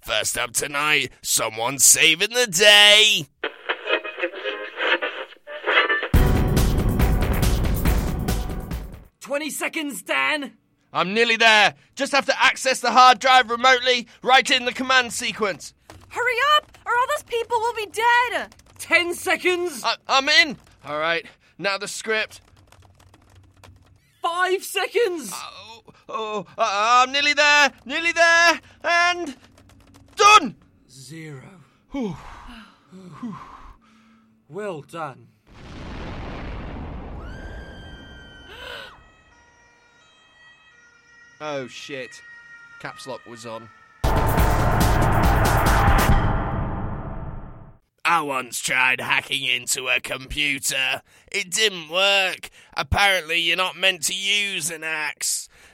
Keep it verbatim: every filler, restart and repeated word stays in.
First up tonight, someone saving the day. Twenty seconds, Dan. I'm nearly there. Just have to access the hard drive remotely, write in the command sequence. Hurry up, or all those people will be dead. Ten seconds. I- I'm in. All right, now the script. Five seconds. Oh, oh uh, I'm nearly there, nearly there, and done. Zero. Whew. Well done. Oh shit. Caps lock was on. I once tried hacking into a computer. It didn't work. Apparently you're not meant to use an axe.